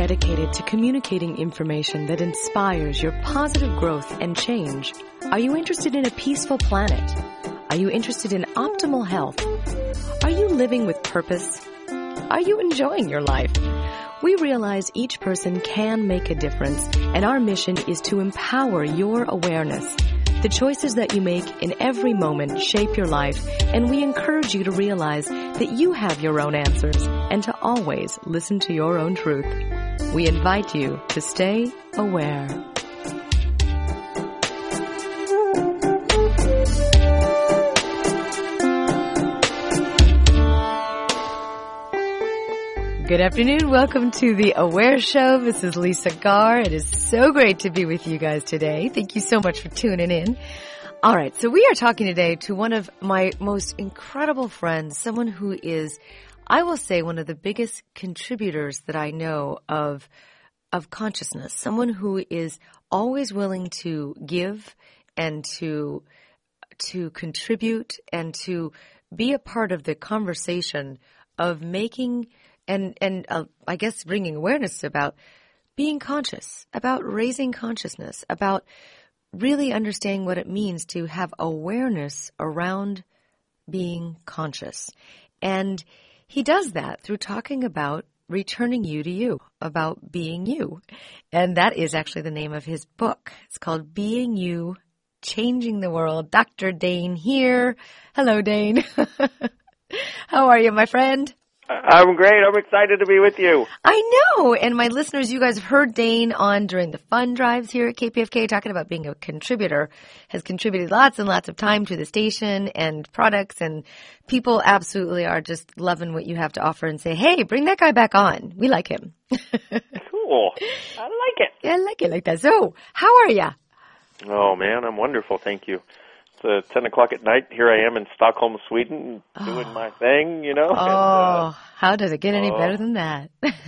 dedicated to communicating information that inspires your positive growth and change? Are you interested in a peaceful planet? Are you interested in optimal health? Are you living with purpose? Are you enjoying your life? We realize each person can make a difference, and our mission is to empower your awareness. The choices that you make in every moment shape your life, and we encourage you to realize that you have your own answers and to always listen to your own truth. We invite you to stay aware. Good afternoon. Welcome to the Aware Show. This is Lisa Garr. It is so great to be with you guys today. Thank you so much for tuning in. All right. So we are talking today to one of my most incredible friends, someone who is, I will say, one of the biggest contributors that I know of consciousness, someone who is always willing to give and to contribute and to be a part of the conversation of making and I guess bringing awareness about being conscious, about raising consciousness, about really understanding what it means to have awareness around being conscious. And he does that through talking about returning you to you, about being you. And that is actually the name of his book. It's called Being You, Changing the World. Dr. Dain here. Hello, Dain. How are you, my friend? I'm great. I'm excited to be with you. I know. And my listeners, you guys have heard Dain on during the fund drives here at KPFK talking about being a contributor, has contributed lots and lots of time to the station and products, and people absolutely are just loving what you have to offer and say, hey, bring that guy back on. We like him. Cool. I like it. Yeah, I like it like that. So, how are you? Oh, man, I'm wonderful. Thank you. It's 10 o'clock at night. Here I am in Stockholm, Sweden, doing my thing, you know. Oh, and, how does it get any better than that?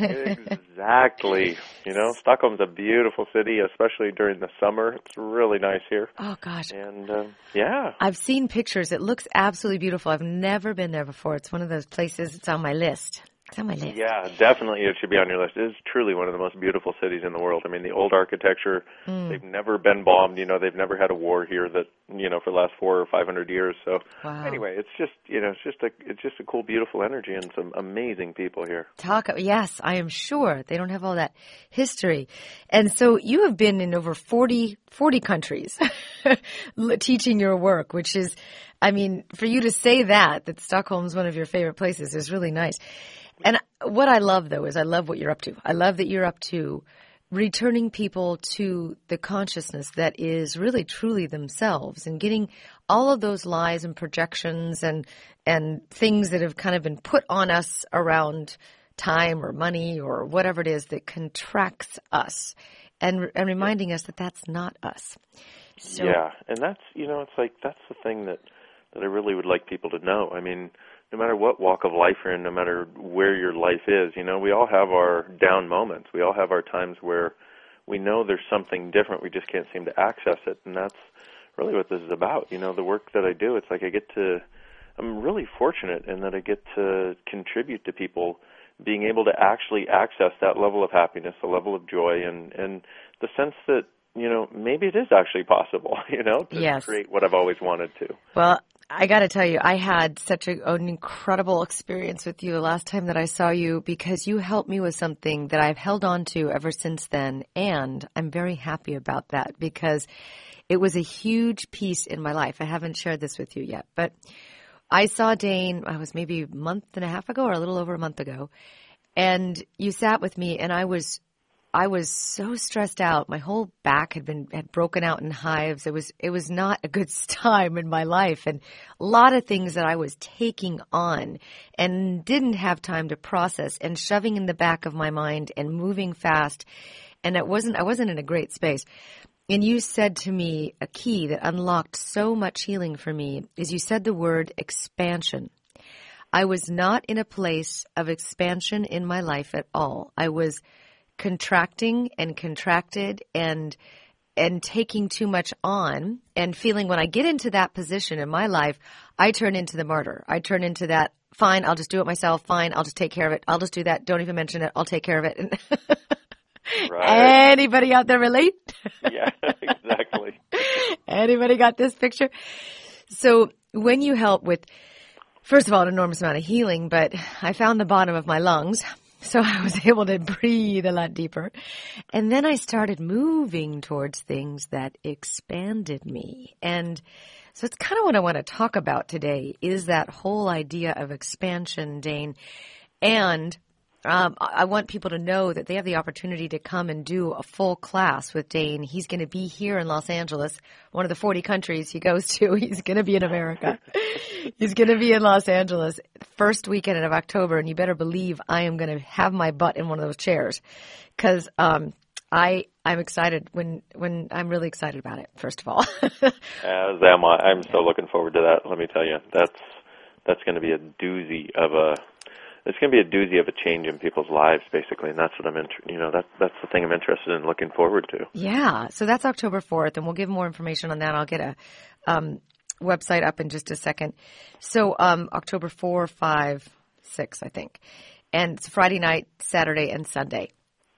Exactly. You know, Stockholm's a beautiful city, especially during the summer. It's really nice here. Oh, gosh. And, yeah. I've seen pictures. It looks absolutely beautiful. I've never been there before. It's one of those places. It's on my list. It's on my list. Yeah, definitely it should be on your list. It is truly one of the most beautiful cities in the world. I mean, the old architecture, they've never been bombed. You know, they've never had a war here that, you know, for the last 400 or 500 years. So anyway, it's just, you know, it's just a cool, beautiful energy and some amazing people here. Yes, I am sure. They don't have all that history. And so you have been in over 40 countries teaching your work, which is, I mean, for you to say that Stockholm's one of your favorite places is really nice. And what I love, though, is I love what you're up to. I love that you're up to returning people to the consciousness that is really truly themselves and getting all of those lies and projections and things that have kind of been put on us around time or money or whatever it is that contracts us and reminding us that that's not us. So, yeah, and that's, you know, it's like that's the thing that I really would like people to know. I mean, no matter what walk of life you're in, no matter where your life is, you know, we all have our down moments. We all have our times where we know there's something different. We just can't seem to access it, and that's really what this is about. You know, the work that I do, it's like I'm really fortunate in that I get to contribute to people being able to actually access that level of happiness, the level of joy, and the sense that, you know, maybe it is actually possible, you know, to create what I've always wanted to. Well, I got to tell you, I had such an incredible experience with you the last time that I saw you because you helped me with something that I've held on to ever since then, and I'm very happy about that because it was a huge piece in my life. I haven't shared this with you yet, but I saw Dain, I was maybe a month and a half ago or a little over a month ago, and you sat with me, and I was so stressed out. My whole back had broken out in hives. It was not a good time in my life, and a lot of things that I was taking on and didn't have time to process and shoving in the back of my mind and moving fast. And I wasn't in a great space. And you said to me a key that unlocked so much healing for me is you said the word expansion. I was not in a place of expansion in my life at all. I was contracting and contracted and taking too much on and feeling when I get into that position in my life, I turn into the martyr. I turn into that, fine, I'll just do it myself. Fine, I'll just take care of it. I'll just do that. Don't even mention it. I'll take care of it. Right. Anybody out there relate? Yeah, exactly. Anybody got this picture? So when you help with, first of all, an enormous amount of healing, but I found the bottom of my lungs, so I was able to breathe a lot deeper. And then I started moving towards things that expanded me. And so it's kind of what I want to talk about today, is that whole idea of expansion, Dane. And I want people to know that they have the opportunity to come and do a full class with Dane. He's going to be here in Los Angeles, one of the 40 countries he goes to. He's going to be in America. He's going to be in Los Angeles first weekend of October, and you better believe I am going to have my butt in one of those chairs, because I'm excited when I'm really excited about it, first of all. As am I. I'm so looking forward to that. Let me tell you, that's going to be a doozy of a. It's going to be a doozy of a change in people's lives, basically, and that's what that's the thing I'm interested in, looking forward to. Yeah, so that's October 4th, and we'll give more information on that. I'll get a website up in just a second. So October 4, 5, 6, I think, and it's Friday night, Saturday, and Sunday.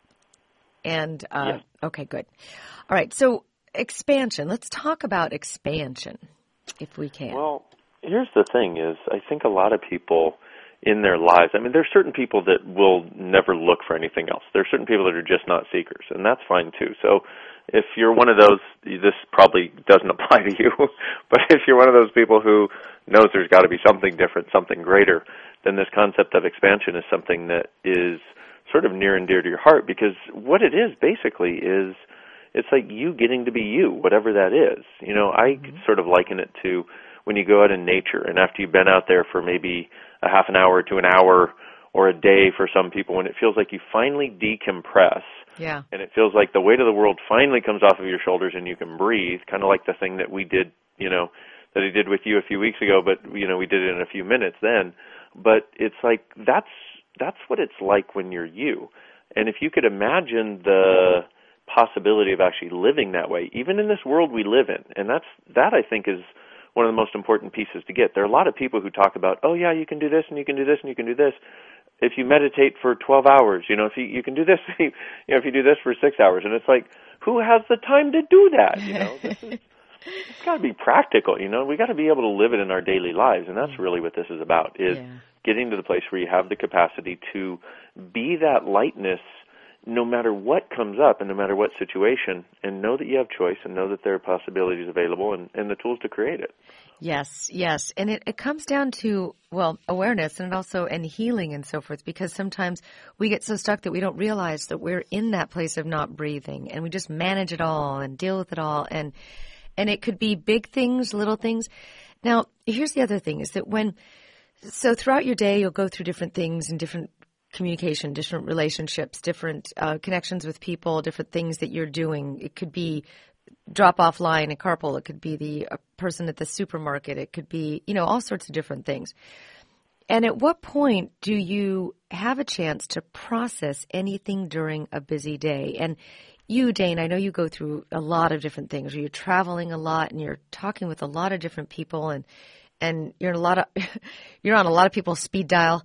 And yes. Okay, good. All right, so expansion. Let's talk about expansion, if we can. Well, here's the thing: is I think a lot of people in their lives, I mean, there's certain people that will never look for anything else. There are certain people that are just not seekers, and that's fine too. So if you're one of those, this probably doesn't apply to you, but if you're one of those people who knows there's got to be something different, something greater, then this concept of expansion is something that is sort of near and dear to your heart, because what it is basically is it's like you getting to be you, whatever that is. You know, I sort of liken it to when you go out in nature, and after you've been out there for maybe a half an hour to an hour or a day for some people, when it feels like you finally decompress, yeah, and it feels like the weight of the world finally comes off of your shoulders and you can breathe, kind of like the thing that we did, that I did with you a few weeks ago, but, we did it in a few minutes then. But it's like that's what it's like when you're you. And if you could imagine the possibility of actually living that way, even in this world we live in, and that I think is one of the most important pieces to get. There are a lot of people who talk about, oh yeah, you can do this and you can do this and you can do this. If you meditate for 12 hours, if you can do this, if you do this for 6 hours, and it's like, who has the time to do that? It's got to be practical. We got to be able to live it in our daily lives, and that's really what this is about, is getting to the place where you have the capacity to be that lightness no matter what comes up and no matter what situation, and know that you have choice and know that there are possibilities available and the tools to create it. Yes. And it comes down to, awareness and healing and so forth, because sometimes we get so stuck that we don't realize that we're in that place of not breathing, and we just manage it all and deal with it all. And it could be big things, little things. Now, here's the other thing, is that so throughout your day, you'll go through different things and different communication, different relationships, different connections with people, different things that you're doing. It could be drop-off line at carpool. It could be the person at the supermarket. It could be, all sorts of different things. And at what point do you have a chance to process anything during a busy day? And you, Dane, I know you go through a lot of different things. You're traveling a lot, and you're talking with a lot of different people, and you're on a lot of people's speed dial.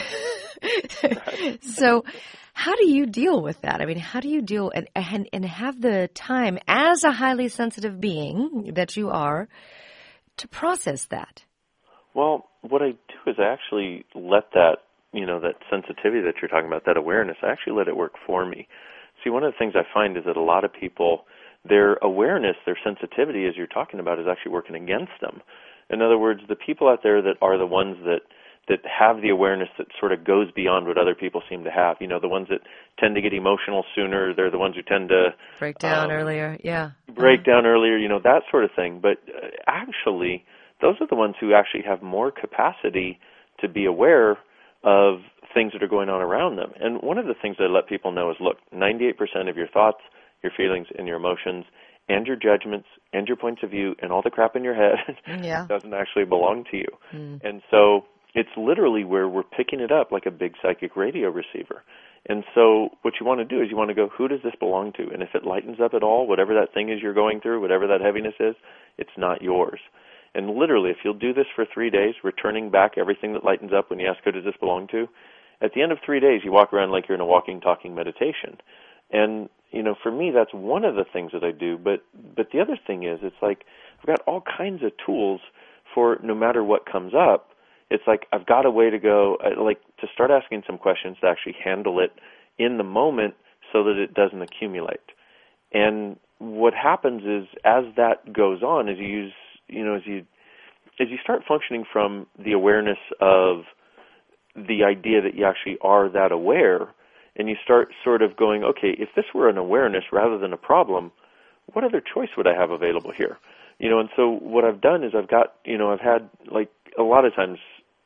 So how do you deal with that? I mean, how do you deal and have the time, as a highly sensitive being that you are, to process that? Well, what I do is I actually let that, that sensitivity that you're talking about, that awareness, I actually let it work for me. See, one of the things I find is that a lot of people, their awareness, their sensitivity, as you're talking about, is actually working against them. In other words, the people out there that are the ones that have the awareness that sort of goes beyond what other people seem to have. The ones that tend to get emotional sooner, they're the ones who tend to break down earlier, down earlier, that sort of thing. But actually, those are the ones who actually have more capacity to be aware of things that are going on around them. And one of the things that I let people know is, look, 98% of your thoughts, your feelings, and your emotions, and your judgments, and your points of view, and all the crap in your head doesn't actually belong to you. And so it's literally where we're picking it up like a big psychic radio receiver. And so what you want to do is you want to go, who does this belong to? And if it lightens up at all, whatever that thing is you're going through, whatever that heaviness is, it's not yours. And literally, if you'll do this for 3 days, returning back everything that lightens up when you ask, who does this belong to? At the end of 3 days, you walk around like you're in a walking, talking meditation. And for me, that's one of the things that I do. But the other thing is, it's like I've got all kinds of tools for no matter what comes up. It's like I've got a way to go, like to start asking some questions to actually handle it in the moment so that it doesn't accumulate. And what happens is, as that goes on, as you start functioning from the awareness of the idea that you actually are that aware, and you start sort of going, okay, if this were an awareness rather than a problem, what other choice would I have available here? And so what I've done is I've had, like, a lot of times,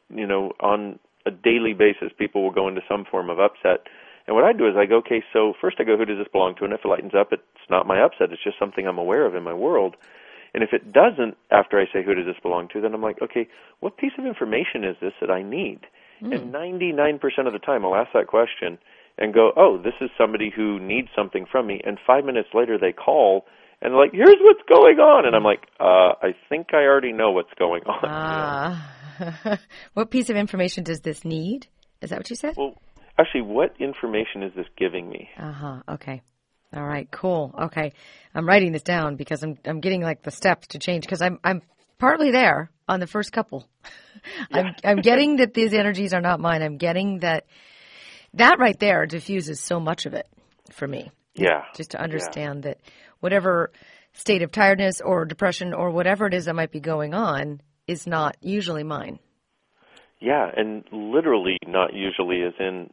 on a daily basis, people will go into some form of upset. And what I do is I go, okay, so first I go, who does this belong to? And if it lightens up, it's not my upset. It's just something I'm aware of in my world. And if it doesn't, after I say, who does this belong to, then I'm like, okay, what piece of information is this that I need? And 99% of the time I'll ask that question and go, oh, this is somebody who needs something from me. And 5 minutes later they call and they're like, here's what's going on. And I'm like, I think I already know what's going on. What piece of information does this need? Is that what you said? Well, actually, what information is this giving me? Okay. All right. Cool. Okay. I'm writing this down because I'm getting like the steps to change, because I'm partly there on the first couple. Yeah. I'm getting that these energies are not mine. I'm getting that right there diffuses so much of it for me. Yeah. Just to understand that whatever state of tiredness or depression or whatever it is that might be going on is not usually mine. Yeah, and literally not usually, as in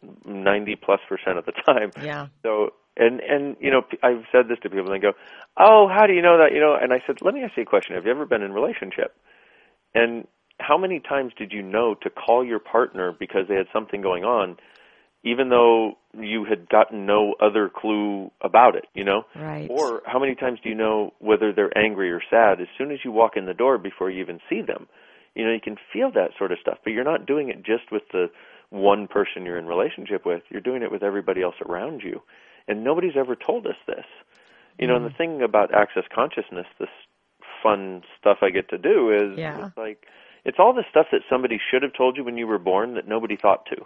90+% of the time. Yeah. So, and I've said this to people, and they go, oh, how do you know that? And I said, let me ask you a question. Have you ever been in a relationship? And how many times did you know to call your partner because they had something going on, even though you had gotten no other clue about it, Right. Or how many times do you know whether they're angry or sad as soon as you walk in the door before you even see them? You can feel that sort of stuff, but you're not doing it just with the one person you're in relationship with. You're doing it with everybody else around you. And nobody's ever told us this. And the thing about Access Consciousness, this fun stuff I get to do is it's like, it's all the stuff that somebody should have told you when you were born that nobody thought to,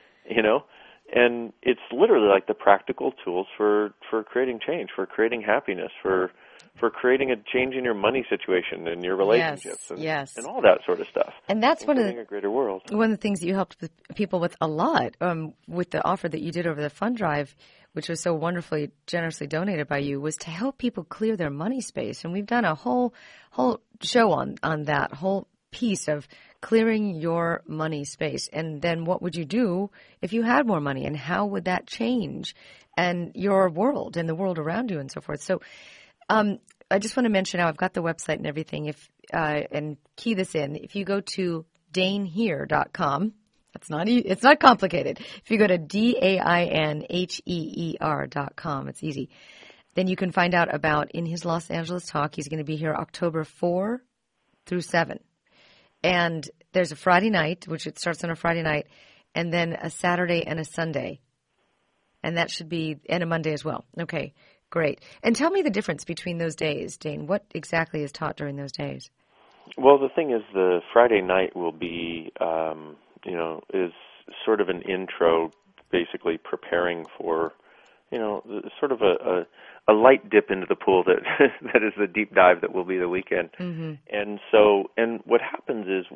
And it's literally like the practical tools for creating change, for creating happiness, for creating a change in your money situation and your relationships and all that sort of stuff. And that's one of a greater world. One of the things that you helped people with a lot with the offer that you did over the fund drive, which was so wonderfully, generously donated by you, was to help people clear their money space. And we've done a whole show on that whole piece of clearing your money space. And then what would you do if you had more money, and how would that change and your world and the world around you and so forth? So I just want to mention how I've got the website and everything. And key this in. If you go to DainHeer.com, it's not complicated. If you go to DainHeer.com, it's easy. Then you can find out about in his Los Angeles talk. He's going to be here October 4 through 7. And there's a Friday night, which it starts on a Friday night, and then a Saturday and a Sunday. And that should be, and a Monday as well. Okay, great. And tell me the difference between those days, Dain. What exactly is taught during those days? Well, the thing is, the Friday night will be, is sort of an intro, basically preparing for, sort of a light dip into the pool that that is the deep dive that will be the weekend. Mm-hmm. And what happens is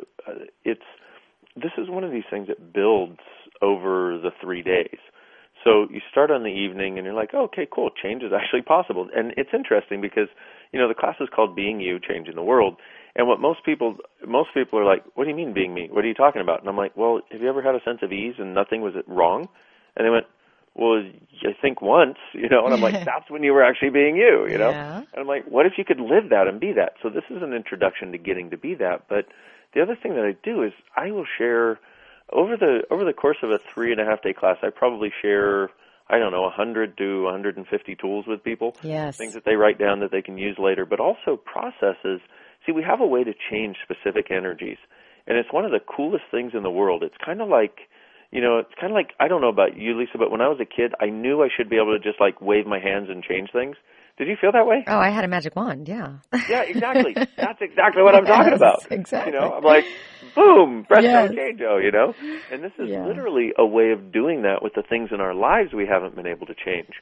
this is one of these things that builds over the 3 days. So you start on the evening and you're like, oh, okay, cool, change is actually possible. And it's interesting because, the class is called Being You, Changing the World. And what most people are like, what do you mean being me? What are you talking about? And I'm like, well, have you ever had a sense of ease and nothing was wrong? And they went, well, I think once, and I'm like, that's when you were actually being you, Yeah. And I'm like, what if you could live that and be that? So this is an introduction to getting to be that. But the other thing that I do is I will share over the course of a 3.5-day class, I probably share, 100 to 150 tools with people. Yes. Things that they write down that they can use later, but also processes. See, we have a way to change specific energies, and it's one of the coolest things in the world. It's kind of like, I don't know about you, Lisa, but when I was a kid, I knew I should be able to just like wave my hands and change things. Did you feel that way? Oh, I had a magic wand, yeah. Yeah, exactly. That's exactly what I'm talking about. Exactly. I'm like, boom, presto Yes. changeo, And this is literally a way of doing that with the things in our lives we haven't been able to change.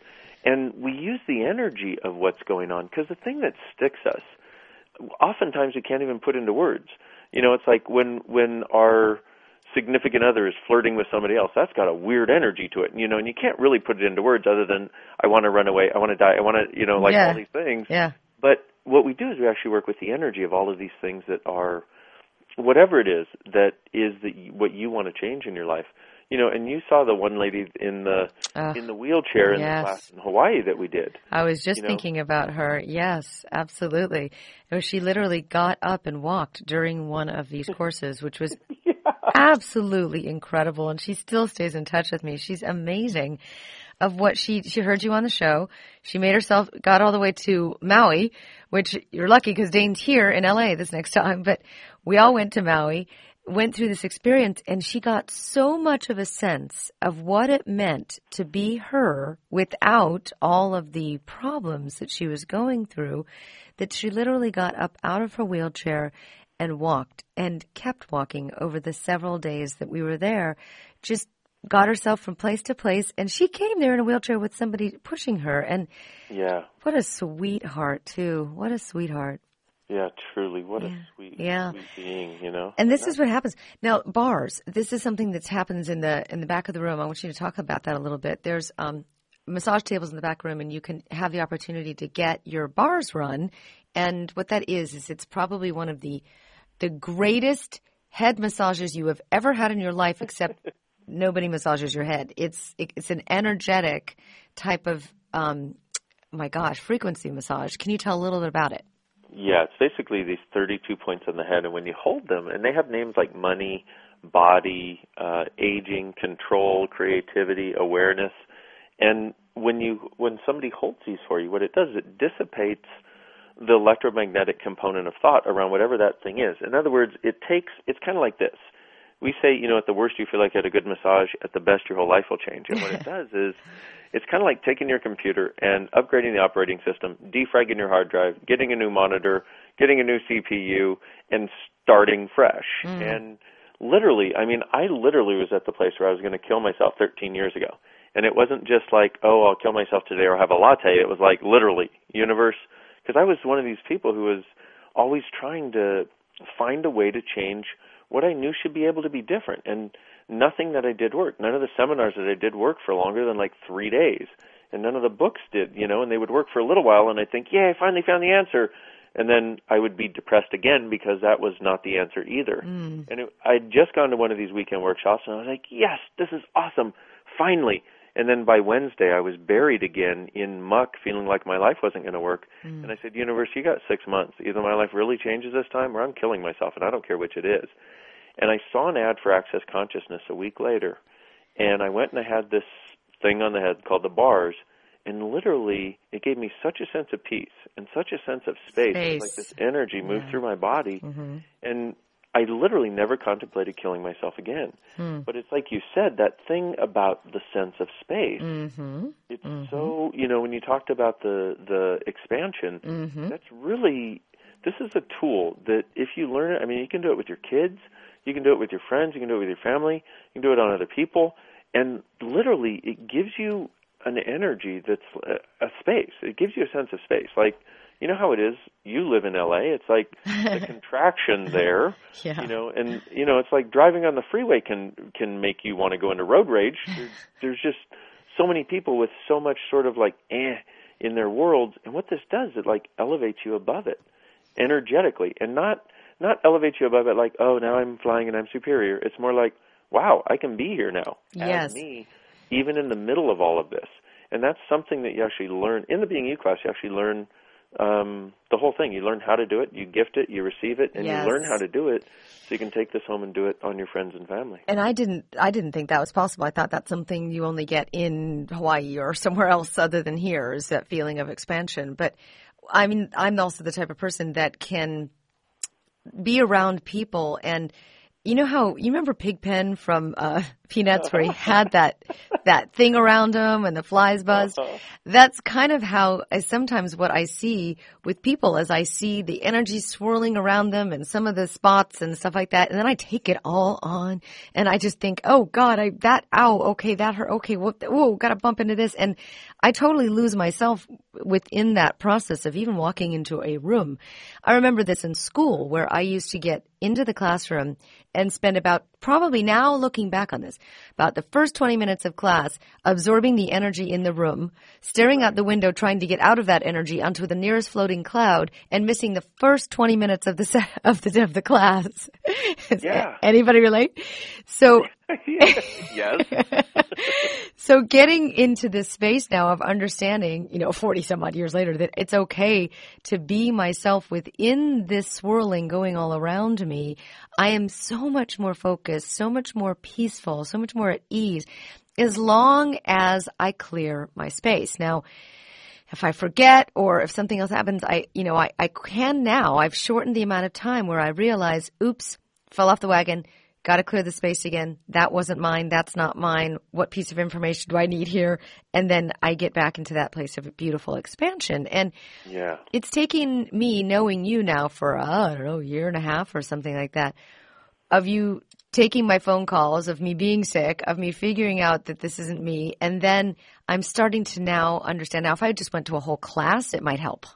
And we use the energy of what's going on, because the thing that sticks us, oftentimes we can't even put into words. It's like when our significant other is flirting with somebody else, that's got a weird energy to it, and you can't really put it into words other than, I want to run away, I want to die, I want to, all these things. Yeah. But what we do is we actually work with the energy of all of these things that are, whatever it is that is what you want to change in your life. And you saw the one lady in the wheelchair in the class in Hawaii that we did. I was just thinking about her. Yes, absolutely. She literally got up and walked during one of these courses, which was absolutely incredible. And she still stays in touch with me. She's amazing. Of what she heard you on the show. She got all the way to Maui, which you're lucky because Dane's here in LA this next time. But we all went to Maui, went through this experience, and she got so much of a sense of what it meant to be her without all of the problems that she was going through, that she literally got up out of her wheelchair and walked and kept walking over the several days that we were there, just got herself from place to place, and she came there in a wheelchair with somebody pushing her. And what a sweetheart, too. What a sweetheart. Yeah, truly. What a sweet being, And this is what happens. Now, bars, this is something that happens in the back of the room. I want you to talk about that a little bit. There's massage tables in the back room, and you can have the opportunity to get your bars run. And what that is it's probably one of the greatest head massages you have ever had in your life, except nobody massages your head. It's an energetic type of, frequency massage. Can you tell a little bit about it? Yeah, it's basically these 32 points on the head, and when you hold them, and they have names like money, body, aging, control, creativity, awareness, and when somebody holds these for you, what it does is it dissipates the electromagnetic component of thought around whatever that thing is. In other words, it's kind of like this. We say, at the worst you feel like you had a good massage, at the best your whole life will change. And what it does is, it's kind of like taking your computer and upgrading the operating system, defragging your hard drive, getting a new monitor, getting a new CPU, and starting fresh. And literally, I literally was at the place where I was going to kill myself 13 years ago. And it wasn't just like, oh, I'll kill myself today or have a latte. It was like, literally, universe, because I was one of these people who was always trying to find a way to change what I knew should be able to be different. And nothing that I did worked. None of the seminars that I did worked for longer than like 3 days. And none of the books did, and they would work for a little while, and I'd think, I finally found the answer. And then I would be depressed again because that was not the answer either. And I'd just gone to one of these weekend workshops, and I was like, yes, this is awesome, finally. And then by Wednesday, I was buried again in muck, feeling like my life wasn't going to work. And I said, universe, you got 6 months. Either my life really changes this time or I'm killing myself, and I don't care which it is. And I saw an ad for Access Consciousness a week later, and I went and I had this thing on the head called the bars, and literally it gave me such a sense of peace and such a sense of space. It was like this energy moved through my body, and I literally never contemplated killing myself again. But it's like you said, that thing about the sense of space. It's so, when you talked about the expansion, that's really, this is a tool that if you learn it, you can do it with your kids, you can do it with your friends, you can do it with your family, you can do it on other people, and literally it gives you an energy that's a space. It gives you a sense of space. Like, you know how it is, you live in LA, it's like the contraction there, and, it's like driving on the freeway can make you want to go into road rage. There's just so many people with so much sort of like, in their worlds, and what this does, it like elevates you above it energetically, and not elevate you above it like, oh, now I'm flying and I'm superior. It's more like, wow, I can be here now as me, even in the middle of all of this. And that's something that you actually learn in the Being You class. You actually learn the whole thing. You learn how to do it, you gift it, you receive it, and you learn how to do it so you can take this home and do it on your friends and family. And I didn't think that was possible. I thought that's something you only get in Hawaii or somewhere else other than here, is that feeling of expansion. But I'm also the type of person that can be around people and You know how, you remember Pigpen from Peanuts where he had that thing around him and the flies buzzed? That's kind of how sometimes what I see with people as I see the energy swirling around them and some of the spots and stuff like that. And then I take it all on and I just think, oh God, okay, that hurt. Okay, whoa, got to bump into this. And I totally lose myself within that process of even walking into a room. I remember this in school where I used to get into the classroom and spend probably now looking back on this, about the first 20 minutes of class absorbing the energy in the room, staring out the window trying to get out of that energy onto the nearest floating cloud, and missing the first 20 minutes of the class. Yeah. Anybody relate? So yes. So getting into this space now of understanding, 40 some odd years later, that it's okay to be myself within this swirling going all around me. I am so much more focused, so much more peaceful, so much more at ease, as long as I clear my space. Now, if I forget or if something else happens, I can now, I've shortened the amount of time where I realize, oops, fell off the wagon. Got to clear the space again. That wasn't mine. That's not mine. What piece of information do I need here? And then I get back into that place of beautiful expansion. And it's taking me knowing you now for, I don't know, a year and a half or something like that, of you taking my phone calls, of me being sick, of me figuring out that this isn't me. And then I'm starting to now understand. Now, if I just went to a whole class, it might help.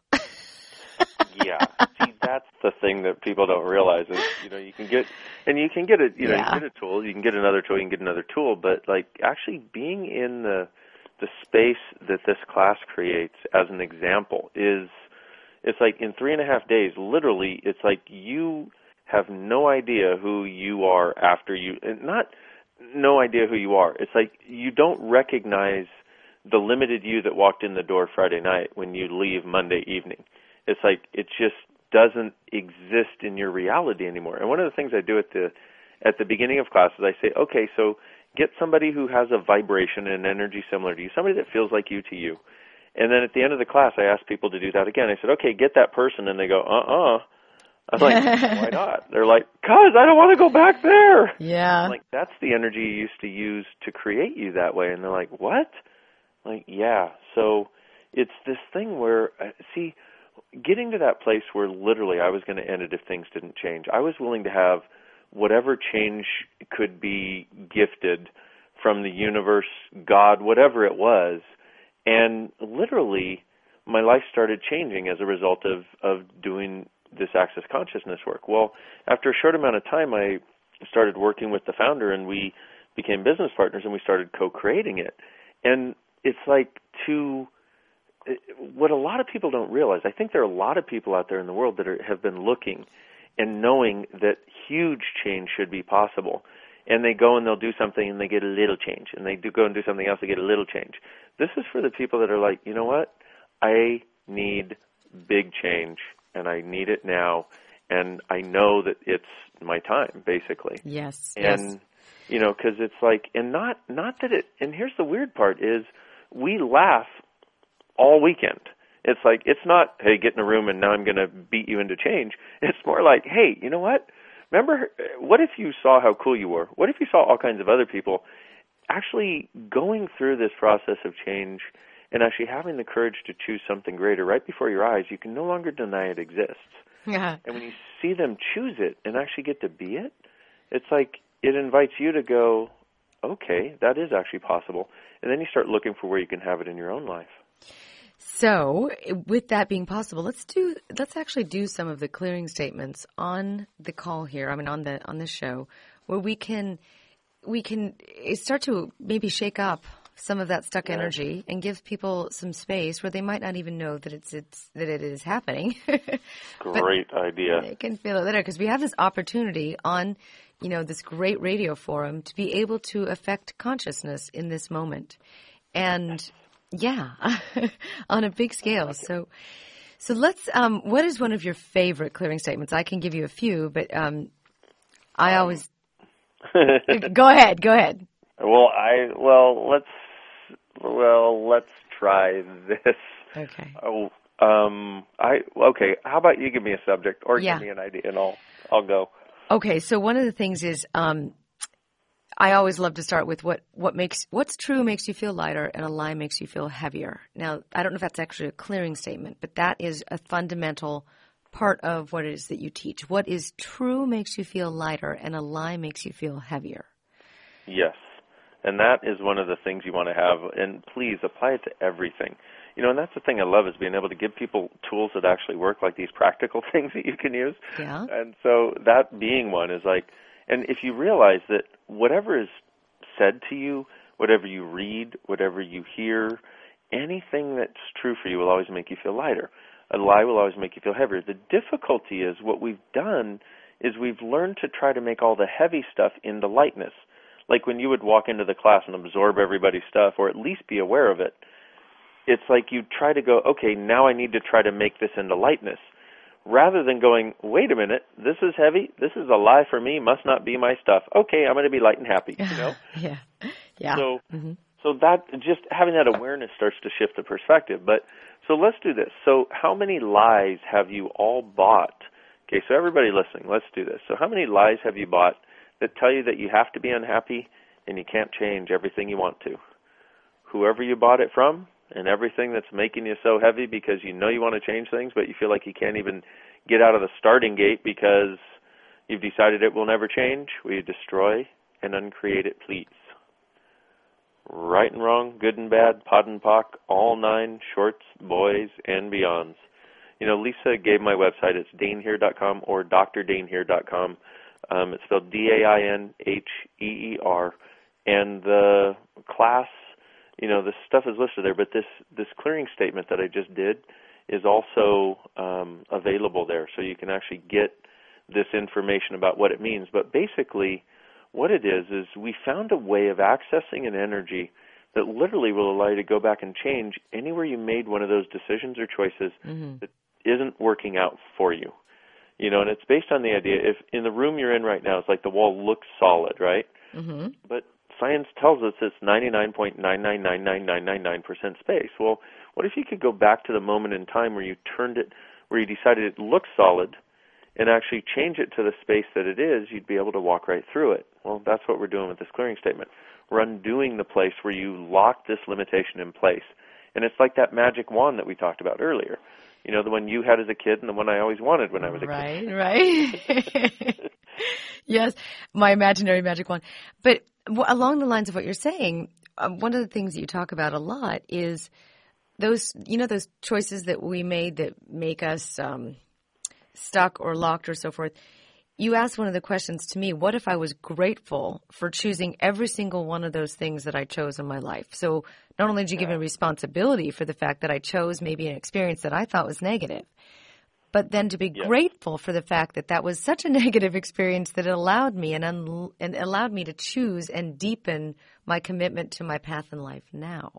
Yeah. See, that's the thing that people don't realize is, you can get it, you get a tool, you can get another tool, you can get another tool, but like actually being in the space that this class creates as an example it's like in 3.5 days, literally, it's like you have no idea who you are after not no idea who you are. It's like you don't recognize the limited you that walked in the door Friday night when you leave Monday evening. It's like it just doesn't exist in your reality anymore. And one of the things I do at the beginning of class is I say, okay, so get somebody who has a vibration and energy similar to you, somebody that feels like you to you. And then at the end of the class, I ask people to do that again. I said, okay, get that person. And they go, I'm like, why not? They're like, because I don't want to go back there. Yeah. I'm like, that's the energy you used to use to create you that way. And they're like, what? I'm like, yeah. So it's this thing where, getting to that place where literally I was going to end it if things didn't change. I was willing to have whatever change could be gifted from the universe, God, whatever it was. And literally my life started changing as a result of doing this Access Consciousness work. Well, after a short amount of time, I started working with the founder and we became business partners and we started co-creating it. And it's like what a lot of people don't realize, I think there are a lot of people out there in the world that have been looking and knowing that huge change should be possible. And they go and they'll do something and they get a little change. And they do go and do something else, they get a little change. This is for the people that are like, you know what? I need big change and I need it now. And I know that it's my time, basically. Yes. And, because it's like, and not that it, and here's the weird part is we laugh all weekend. It's like, it's not, hey, get in a room and now I'm going to beat you into change. It's more like, hey, you know what? Remember, what if you saw how cool you were? What if you saw all kinds of other people actually going through this process of change and actually having the courage to choose something greater right before your eyes? You can no longer deny it exists. Yeah. And when you see them choose it and actually get to be it, it's like it invites you to go, okay, that is actually possible. And then you start looking for where you can have it in your own life. So, with that being possible, let's actually do some of the clearing statements on the call here. I mean, on the show, where we can start to maybe shake up some of that stuck energy and give people some space where they might not even know that it is happening. Great idea. They can feel it later because we have this opportunity on, this great radio forum to be able to affect consciousness in this moment, and. Yeah, on a big scale. So let's, what is one of your favorite clearing statements? I can give you a few, but I always, go ahead. Let's try this. Okay. Okay, how about you give me a subject or give me an idea and I'll go. Okay, so one of the things is I always love to start with what's true makes you feel lighter and a lie makes you feel heavier. Now, I don't know if that's actually a clearing statement, but that is a fundamental part of what it is that you teach. What is true makes you feel lighter and a lie makes you feel heavier. Yes. And that is one of the things you want to have, and please apply it to everything. And that's the thing I love, is being able to give people tools that actually work, like these practical things that you can use. Yeah. And so that being one is like, and if you realize that whatever is said to you, whatever you read, whatever you hear, anything that's true for you will always make you feel lighter. A lie will always make you feel heavier. The difficulty is what we've done is we've learned to try to make all the heavy stuff into lightness. Like when you would walk into the class and absorb everybody's stuff, or at least be aware of it, it's like you try to go, okay, now I need to try to make this into lightness, rather than going, wait a minute, this is heavy, this is a lie for me, must not be my stuff. Okay, I'm going to be light and happy, Yeah. So that, just having that awareness starts to shift the perspective. But so let's do this. So how many lies have you all bought? Okay, so everybody listening, let's do this. So how many lies have you bought that tell you that you have to be unhappy and you can't change everything you want to? Whoever you bought it from, and everything that's making you so heavy because you know you want to change things, but you feel like you can't even get out of the starting gate because you've decided it will never change, will you destroy and uncreate it, please? Right and wrong, good and bad, pod and pock, all nine, shorts, boys, and beyonds. Lisa gave my website. It's daneheer.com or drdaneheer.com. It's spelled Dainheer. And the class, the stuff is listed there, but this clearing statement that I just did is also available there, so you can actually get this information about what it means. But basically, what it is we found a way of accessing an energy that literally will allow you to go back and change anywhere you made one of those decisions or choices that isn't working out for you. And it's based on the idea, if in the room you're in right now, it's like the wall looks solid, right? Mm-hmm. But science tells us it's 99.9999999% space. Well, what if you could go back to the moment in time where you decided it looks solid, and actually change it to the space that it is? You'd be able to walk right through it. Well, that's what we're doing with this clearing statement. We're undoing the place where you lock this limitation in place. And it's like that magic wand that we talked about earlier. The one you had as a kid and the one I always wanted when I was a kid. Right. Yes, my imaginary magic wand. But along the lines of what you're saying, one of the things that you talk about a lot is those choices that we made that make us stuck or locked or so forth. You asked one of the questions to me, what if I was grateful for choosing every single one of those things that I chose in my life? So not only did you give me responsibility for the fact that I chose maybe an experience that I thought was negative, but then to be grateful for the fact that that was such a negative experience that it allowed me and allowed me to choose and deepen my commitment to my path in life now.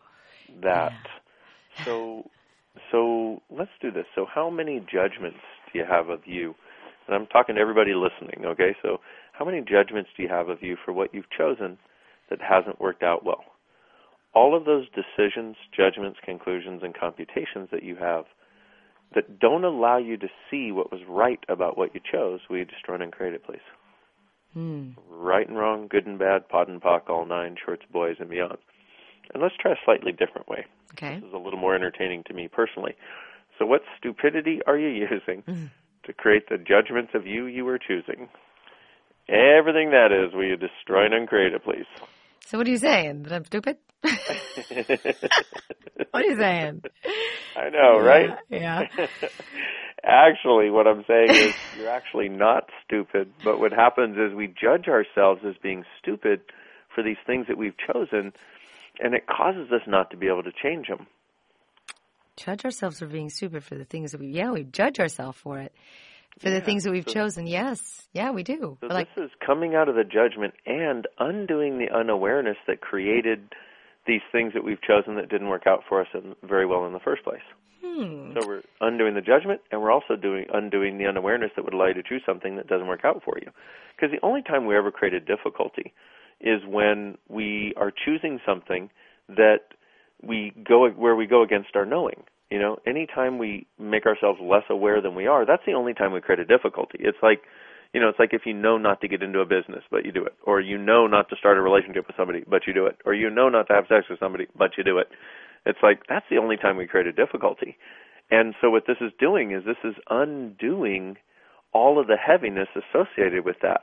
So let's do this. So how many judgments do you have of you? And I'm talking to everybody listening, okay? So how many judgments do you have of you for what you've chosen that hasn't worked out well? All of those decisions, judgments, conclusions, and computations that you have that don't allow you to see what was right about what you chose, will you destroy and uncreate it, please? Right and wrong, good and bad, pod and pock, all nine, shorts, boys, and beyond. And let's try a slightly different way. Okay. This is a little more entertaining to me personally. So what stupidity are you using to create the judgments of you were choosing? Everything that is, will you destroy and uncreate it, please? So what are you saying? That I'm stupid? What are you saying? I know, right? Yeah. Actually, what I'm saying is you're actually not stupid, but what happens is we judge ourselves as being stupid for these things that we've chosen, and it causes us not to be able to change them. Judge ourselves for being stupid for the things that we judge ourselves for it. For the things that we've chosen, yes. Yeah, we do. So this is coming out of the judgment and undoing the unawareness that created these things that we've chosen that didn't work out for us very well in the first place. So we're undoing the judgment, and we're also undoing the unawareness that would allow you to choose something that doesn't work out for you. Because the only time we ever created difficulty is when we are choosing something that we go against our knowing. Anytime we make ourselves less aware than we are, that's the only time we create a difficulty. It's like, It's like if you know not to get into a business, but you do it. Or you know not to start a relationship with somebody, but you do it. Or you know not to have sex with somebody, but you do it. It's like that's the only time we create a difficulty. And so what this is doing is this is undoing all of the heaviness associated with that.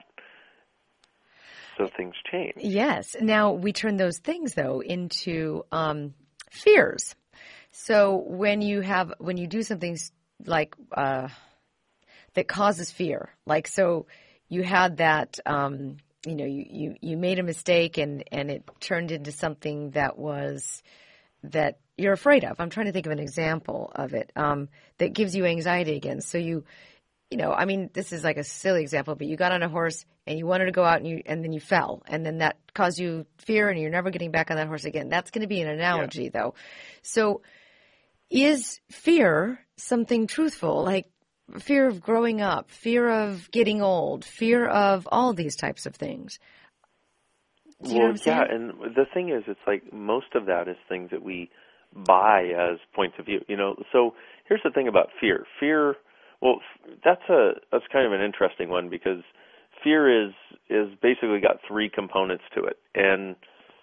So things change. Yes. Now we turn those things, though, into fears. So when you do something like that causes fear, like so you had that, you made a mistake and it turned into something that you're afraid of. I'm trying to think of an example of it that gives you anxiety again. So this is like a silly example, but you got on a horse and you wanted to go out and then you fell, and then that caused you fear and you're never getting back on that horse again. That's going to be an analogy, though. So is fear something truthful, like fear of growing up, fear of getting old, fear of all these types of things? Do you know what I'm saying? And the thing is, it's like most of that is things that we buy as points of view. So here's the thing about fear. Well, that's kind of an interesting one, because fear is basically got three components to it. And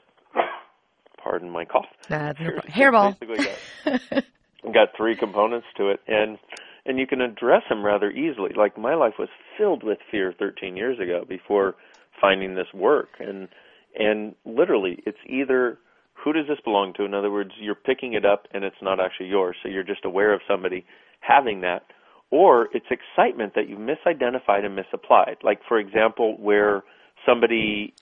pardon my cough. Hairball. Basically got three components to it, and you can address them rather easily. Like my life was filled with fear 13 years ago before finding this work, and literally it's either who does this belong to? In other words, you're picking it up and it's not actually yours, so you're just aware of somebody having that. Or it's excitement that you misidentified and misapplied. Like, for example, where somebody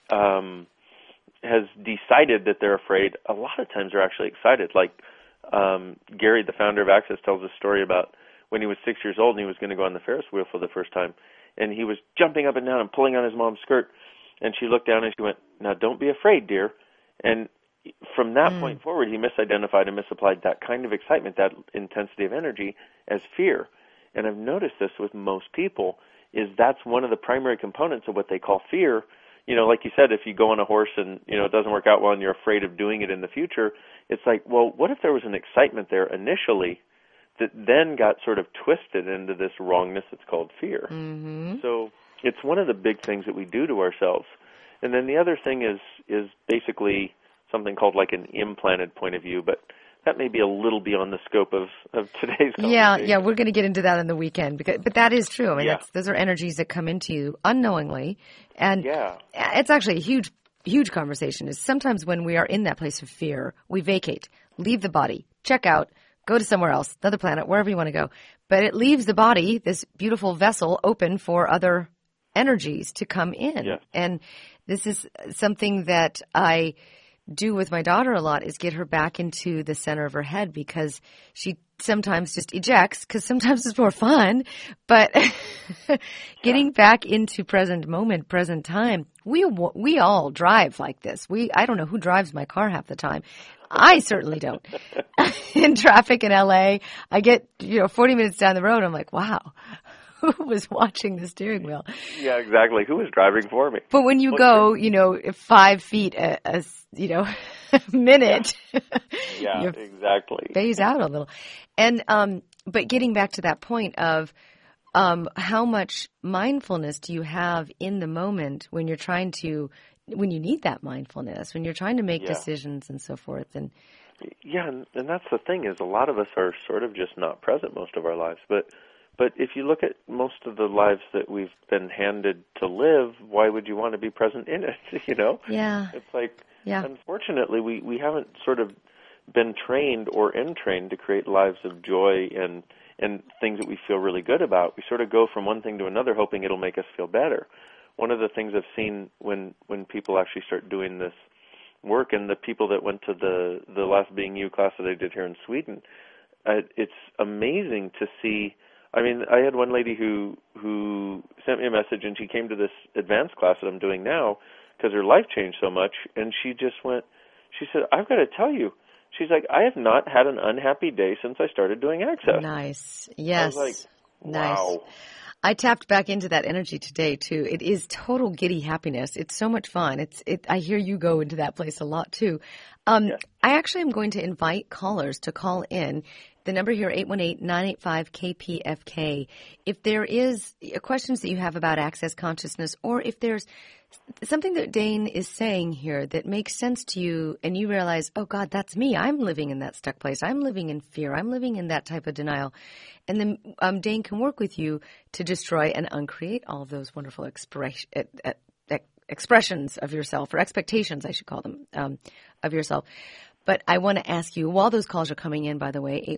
has decided that they're afraid, a lot of times they're actually excited. Like Gary, the founder of Access, tells a story about when he was 6 years old and he was going to go on the Ferris wheel for the first time. And he was jumping up and down and pulling on his mom's skirt. And she looked down and she went, "Now don't be afraid, dear." And from that point forward, he misidentified and misapplied that kind of excitement, that intensity of energy, as fear. And I've noticed this with most people, is that's one of the primary components of what they call fear. Like you said, if you go on a horse and, it doesn't work out well and you're afraid of doing it in the future, it's like, well, what if there was an excitement there initially that then got sort of twisted into this wrongness that's called fear? Mm-hmm. So it's one of the big things that we do to ourselves. And then the other thing is basically something called like an implanted point of view, but that may be a little beyond the scope of today's conversation. Yeah, we're going to get into that on the weekend, but that is true. I mean, those are energies that come into you unknowingly, and it's actually a huge conversation. Is sometimes when we are in that place of fear, we vacate, leave the body, check out, go to somewhere else, another planet, wherever you want to go. But it leaves the body, this beautiful vessel, open for other energies to come in. Yes. And this is something that I do with my daughter a lot, is get her back into the center of her head, because she sometimes just ejects, because sometimes it's more fun, but getting back into present moment, present time. We all drive like this. I don't know who drives my car half the time. I certainly don't. In traffic in LA, I get 40 minutes down the road, I'm like, wow, who was watching the steering wheel? Yeah, exactly. Who was driving for me? But when you go, 5 feet a minute, yeah, exactly. Phase out a little. And but getting back to that point of how much mindfulness do you have in the moment when when you need that mindfulness, when you're trying to make decisions and so forth. And that's the thing, is a lot of us are sort of just not present most of our lives. But if you look at most of the lives that we've been handed to live, why would you want to be present in it? Yeah. It's like, unfortunately, we haven't sort of been trained or entrained to create lives of joy and things that we feel really good about. We sort of go from one thing to another hoping it'll make us feel better. One of the things I've seen when people actually start doing this work, and the people that went to the last Being You class that I did here in Sweden, it's amazing to see. I mean, I had one lady who sent me a message, and she came to this advanced class that I'm doing now because her life changed so much, and she said, "I've got to tell you," she's like, "I have not had an unhappy day since I started doing Access." Nice. Yes. I was like, wow. Nice. I tapped back into that energy today too. It is total giddy happiness. It's so much fun. I hear you go into that place a lot too. Yeah. I actually am going to invite callers to call in. The number here, 818-985-KPFK. If there is questions that you have about access consciousness, or if there's something that Dane is saying here that makes sense to you and you realize, oh God, that's me. I'm living in that stuck place. I'm living in fear. I'm living in that type of denial. And then Dane can work with you to destroy and uncreate all of those wonderful expressions of yourself, or expectations, I should call them, of yourself. But I want to ask you, while those calls are coming in, by the way,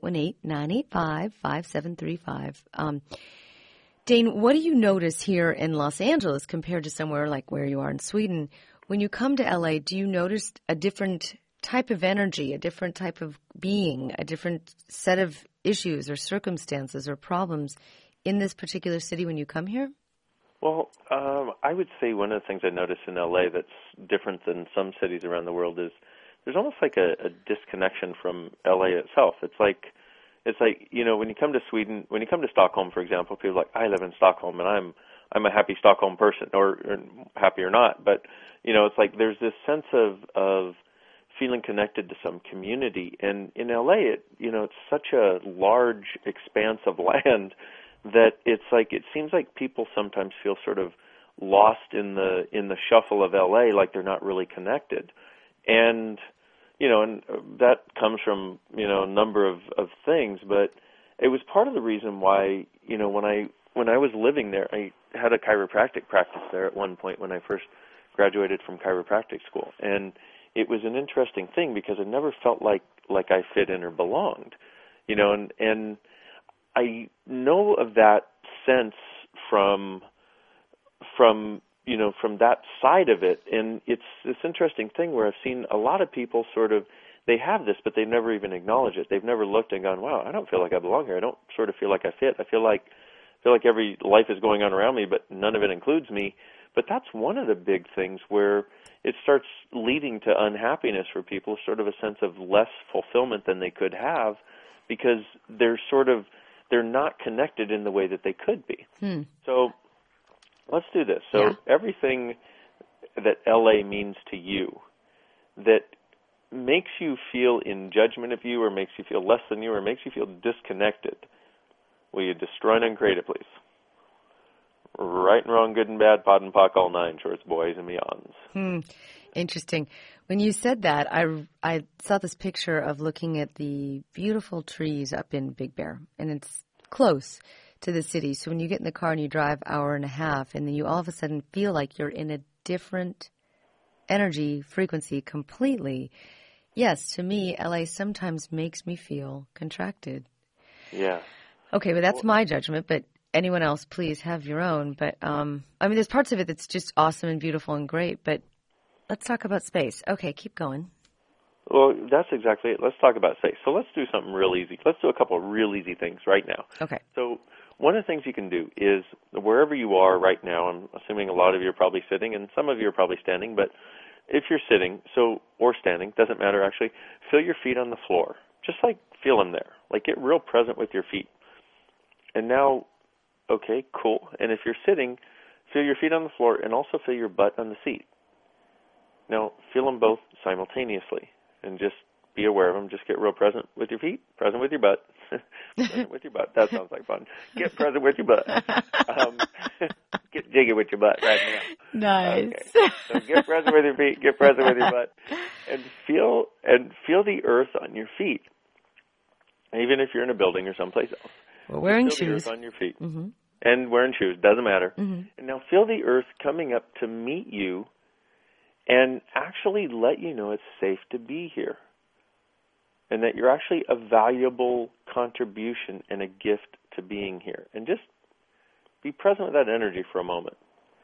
818-985-5735. Dane, what do you notice here in Los Angeles compared to somewhere like where you are in Sweden? When you come to LA, do you notice a different type of energy, a different type of being, a different set of issues or circumstances or problems in this particular city when you come here? Well, I would say one of the things I notice in LA that's different than some cities around the world is there's almost like a disconnection from LA itself. It's like, when you come to Sweden, when you come to Stockholm, for example, people are like, I live in Stockholm and I'm a happy Stockholm person, or happy or not. But, it's like there's this sense of feeling connected to some community. And in LA, it's such a large expanse of land that it seems like people sometimes feel sort of lost in the shuffle of LA, like they're not really connected. And and that comes from, a number of things, but it was part of the reason why, when I was living there, I had a chiropractic practice there at one point when I first graduated from chiropractic school. And it was an interesting thing because I never felt like I fit in or belonged, and I know of that sense from that side of it. And it's this interesting thing where I've seen a lot of people they have this, but they never even acknowledge it. They've never looked and gone, wow, I don't feel like I belong here. I don't sort of feel like I fit. I feel like every life is going on around me, but none of it includes me. But that's one of the big things where it starts leading to unhappiness for people, sort of a sense of less fulfillment than they could have, because they're not connected in the way that they could be. So let's do this. So everything that LA means to you that makes you feel in judgment of you, or makes you feel less than you, or makes you feel disconnected, will you destroy and uncreate it, please? Right and wrong, good and bad, pod and pock, all nine shorts, boys and beyonds. Interesting. When you said that, I saw this picture of looking at the beautiful trees up in Big Bear, and it's close to the city. So when you get in the car and you drive an hour and a half, and then you all of a sudden feel like you're in a different energy frequency completely. Yes, to me, LA sometimes makes me feel contracted. Yeah. Okay, but that's my judgment, but anyone else, please have your own. But, there's parts of it that's just awesome and beautiful and great, but let's talk about space. Okay, keep going. Well, that's exactly it. Let's talk about space. So let's do something real easy. Let's do a couple of real easy things right now. Okay. So one of the things you can do is, wherever you are right now, I'm assuming a lot of you are probably sitting and some of you are probably standing, but if you're sitting, or standing, doesn't matter actually, feel your feet on the floor. Just feel them there. Get real present with your feet. And now, okay, cool. And if you're sitting, feel your feet on the floor and also feel your butt on the seat. Now, feel them both simultaneously and just be aware of them. Just get real present with your feet, present with your butt. Present with your butt. That sounds like fun. Get present with your butt. Get jiggy with your butt right now. Nice. Okay. So get present with your feet, get present with your butt, and feel the earth on your feet. Even if you're in a building or someplace else. We're wearing feel shoes. The earth on your feet. Mm-hmm. And wearing shoes, doesn't matter. Mm-hmm. And now feel the earth coming up to meet you and actually let you know it's safe to be here. And that you're actually a valuable contribution and a gift to being here. And just be present with that energy for a moment.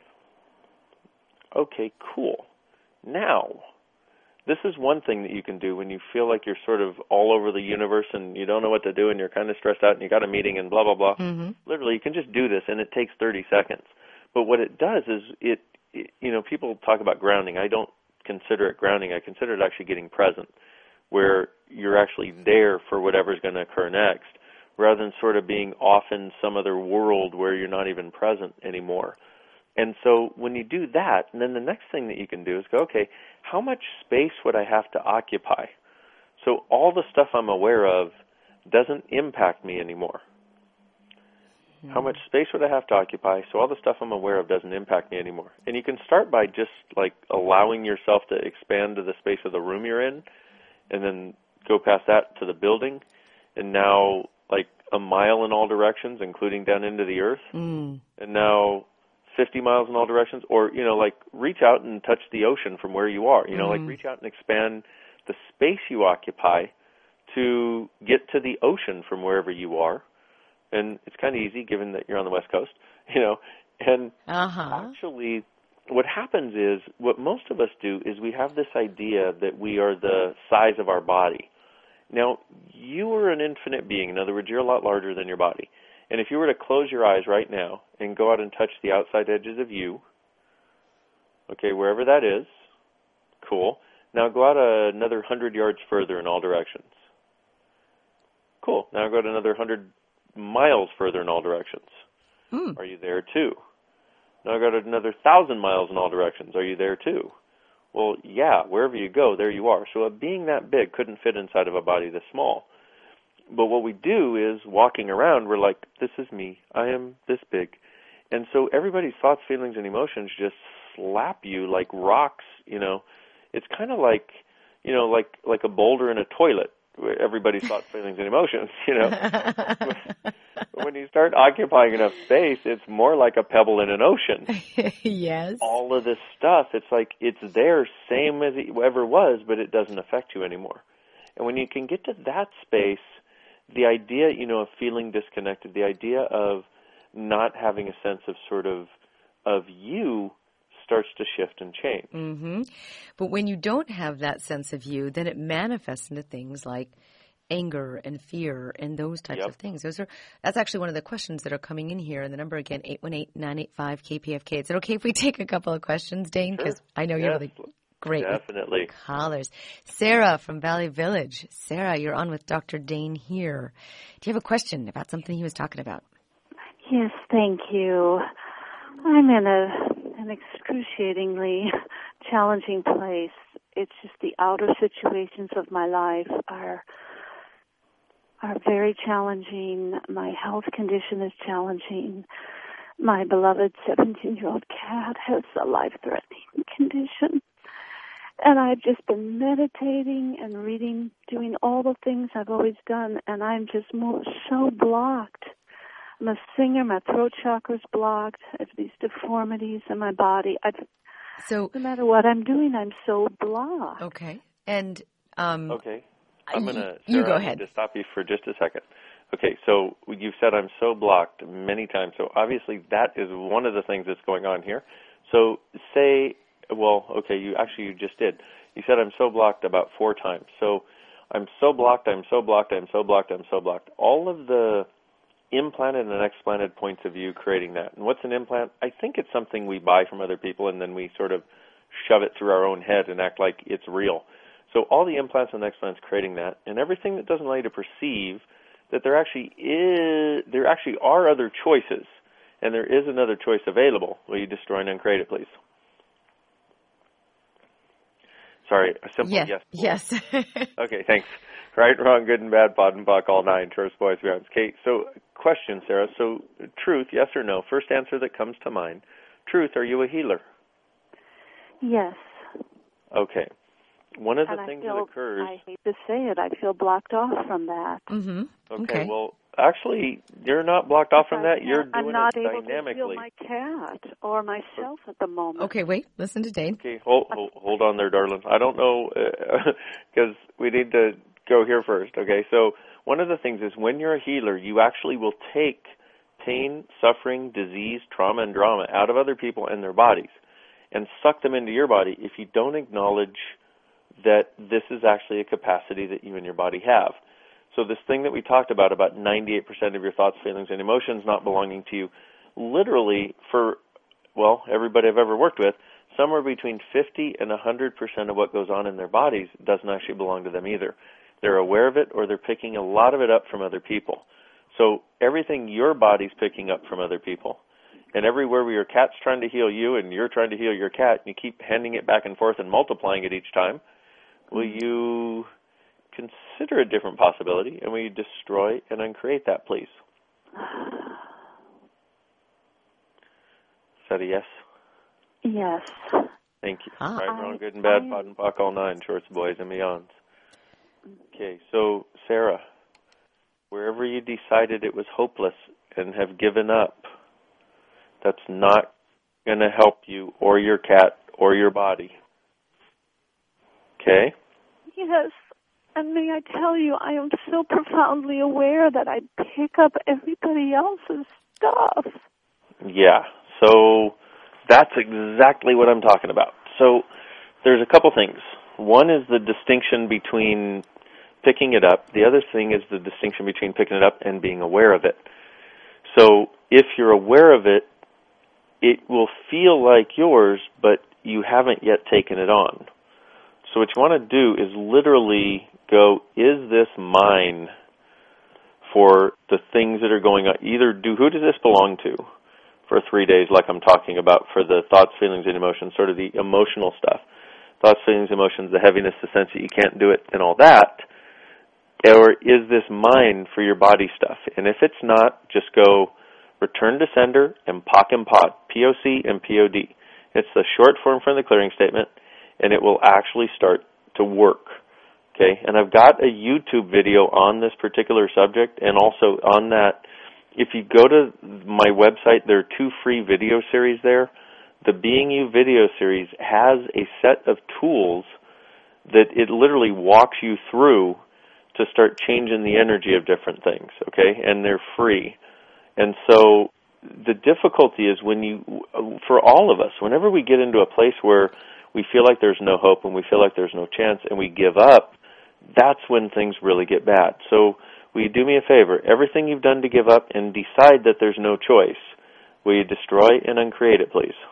Okay, cool. Now, this is one thing that you can do when you feel like you're sort of all over the universe and you don't know what to do and you're kind of stressed out and you got a meeting and blah, blah, blah. Mm-hmm. Literally, you can just do this and it takes 30 seconds. But what it does is people talk about grounding. I don't consider it grounding. I consider it actually getting present, where you're actually there for whatever's going to occur next, rather than sort of being off in some other world where you're not even present anymore. And so when you do that, and then the next thing that you can do is go, okay, how much space would I have to occupy? So all the stuff I'm aware of doesn't impact me anymore. How much space would I have to occupy so all the stuff I'm aware of doesn't impact me anymore? And you can start by just like allowing yourself to expand to the space of the room you're in, and then go past that to the building, and now like a mile in all directions, including down into the earth, and now 50 miles in all directions, or, you know, like reach out and touch the ocean from where you are, you know, like reach out and expand the space you occupy to get to the ocean from wherever you are. And it's kind of easy given that you're on the West Coast, you know, and actually what happens is what most of us do is we have this idea that we are the size of our body. Now, you are an infinite being. In other words, you're a lot larger than your body. And if you were to close your eyes right now and go out and touch the outside edges of you, okay, wherever that is, cool. Now go out another 100 yards further in all directions. Cool. Now go out another 100 miles further in all directions. Are you there too? Now go out another 1,000 miles in all directions. Are you there too? Well, yeah, wherever you go, there you are. So a being that big couldn't fit inside of a body this small. But what we do is, walking around, we're like, this is me. I am this big. And so everybody's thoughts, feelings, and emotions just slap you like rocks, you know. It's kind of like, you know, like a boulder in a toilet. Everybody's thoughts, feelings, and emotions, you know. When you start occupying enough space, it's more like a pebble in an ocean. Yes. All of this stuff, it's like it's there, same as it ever was, but it doesn't affect you anymore. And when you can get to that space, the idea, you know, of feeling disconnected, the idea of not having a sense of sort of you starts to shift and change. But when you don't have that sense of you, then it manifests into things like anger and fear and those types of things. That's actually one of the questions that are coming in here. And the number again, 818-985-KPFK. Is it okay if we take a couple of questions, Dane? Because I know you're really great Definitely. with callers. Sarah from Valley Village. Sarah, you're on with Dr. Dane here. Do you have a question about something he was talking about? Yes, thank you. I'm in an excruciatingly challenging place. It's just the outer situations of my life are very challenging. My health condition is challenging. My beloved 17-year-old cat has a life-threatening condition. And I've just been meditating and reading, doing all the things I've always done, and I'm just so blocked. I'm a singer. My throat chakra's blocked. I have these deformities in my body. No matter what I'm doing, I'm so blocked. Okay. And okay. I'm gonna go ahead. To stop you for just a second. Okay, so you've said I'm so blocked many times. So obviously that is one of the things that's going on here. So say, well, okay, you just did. You said I'm so blocked about 4 times. So I'm so blocked, I'm so blocked, I'm so blocked, I'm so blocked. All of the implanted and explanted points of view creating that. And what's an implant? I think it's something we buy from other people and then we sort of shove it through our own head and act like it's real. So all the implants and explants creating that, and everything that doesn't allow you to perceive that there actually are other choices, and there is another choice available. Will you destroy and uncreate it, please? Sorry, a simple yes. Yes. Okay, thanks. Right, wrong, good and bad, pod and buck, all 9, tourist boys, beyond. Okay, so question, Sarah. So truth, yes or no? First answer that comes to mind. Truth, are you a healer? Yes. Okay. One of the things that occurs... I hate to say it, I feel blocked off from that. Okay, well, actually, you're not blocked off from that. You're doing I'm not it able dynamically. to feel my cat or myself at the moment. Okay, wait. Listen to Dane. Okay, hold on there, darling. I don't know, because we need to go here first. Okay, so one of the things is when you're a healer, you actually will take pain, suffering, disease, trauma, and drama out of other people and their bodies and suck them into your body if you don't acknowledge that this is actually a capacity that you and your body have. So this thing that we talked about 98% of your thoughts, feelings, and emotions not belonging to you, literally for, well, everybody I've ever worked with, somewhere between 50 and 100% of what goes on in their bodies doesn't actually belong to them either. They're aware of it or they're picking a lot of it up from other people. So everything your body's picking up from other people, and everywhere where your cat's trying to heal you and you're trying to heal your cat, and you keep handing it back and forth and multiplying it each time, will you consider a different possibility, and will you destroy and uncreate that, please? Is that a yes? Yes. Thank you. Right, wrong, good and bad, pod and pock, all nine, shorts, boys, and beyonds. Okay, so Sarah, wherever you decided it was hopeless and have given up, that's not going to help you or your cat or your body. Okay? Yes. And may I tell you, I am so profoundly aware that I pick up everybody else's stuff. Yeah, so that's exactly what I'm talking about. So there's a couple things. One is the distinction between picking it up. The other thing is the distinction between picking it up and being aware of it. So if you're aware of it, it will feel like yours, but you haven't yet taken it on. So what you want to do is literally go, is this mine for the things that are going on? Either who does this belong to for 3 days, like I'm talking about, for the thoughts, feelings, and emotions, sort of the emotional stuff. Thoughts, feelings, emotions, the heaviness, the sense that you can't do it, and all that. Or is this mine for your body stuff? And if it's not, just go return to sender and POC and POD, POC and POD. It's the short form from the clearing statement, and it will actually start to work. Okay, and I've got a YouTube video on this particular subject, and also on that, if you go to my website, there are 2 free video series there. The Being You video series has a set of tools that it literally walks you through to start changing the energy of different things, okay, and they're free. And so the difficulty is for all of us, whenever we get into a place where we feel like there's no hope and we feel like there's no chance and we give up, that's when things really get bad. So will you do me a favor? Everything you've done to give up and decide that there's no choice, will you destroy and uncreate it, please?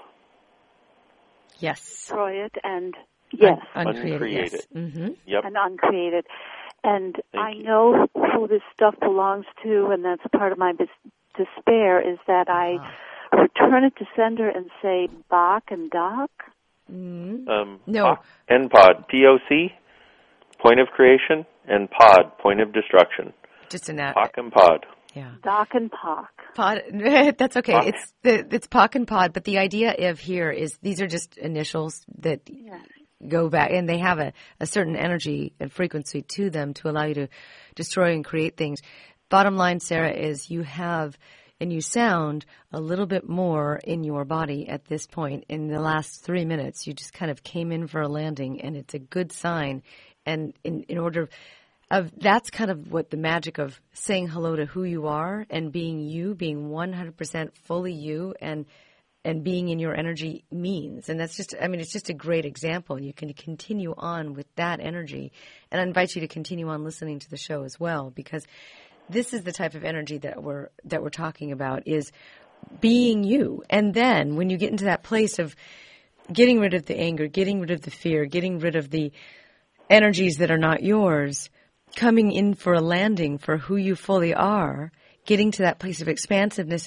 Yes. Destroy it and, yes. Uncreate yes. it. Mm-hmm. Yep. And uncreate it. And Thank you. know who this stuff belongs to, and that's part of my despair, is that I return it to sender and say Bach and Doc. No. POC and POD. POC, point of creation, and POD, point of destruction. Just an POC and POD. Yeah. Doc and POC. Pod. That's okay. POC. It's POC and POD, but the idea of here is these are just initials that go back, and they have a certain energy and frequency to them to allow you to destroy and create things. Bottom line, Sarah, is you have and you sound a little bit more in your body at this point. In the last 3 minutes, you just kind of came in for a landing, and it's a good sign. And in order of that's kind of what the magic of saying hello to who you are and being you, being 100% fully you, and being in your energy means. And that's just, it's just a great example. And you can continue on with that energy. And I invite you to continue on listening to the show as well, because this is the type of energy that we're talking about, is being you. And then when you get into that place of getting rid of the anger, getting rid of the fear, getting rid of the energies that are not yours, coming in for a landing for who you fully are, getting to that place of expansiveness,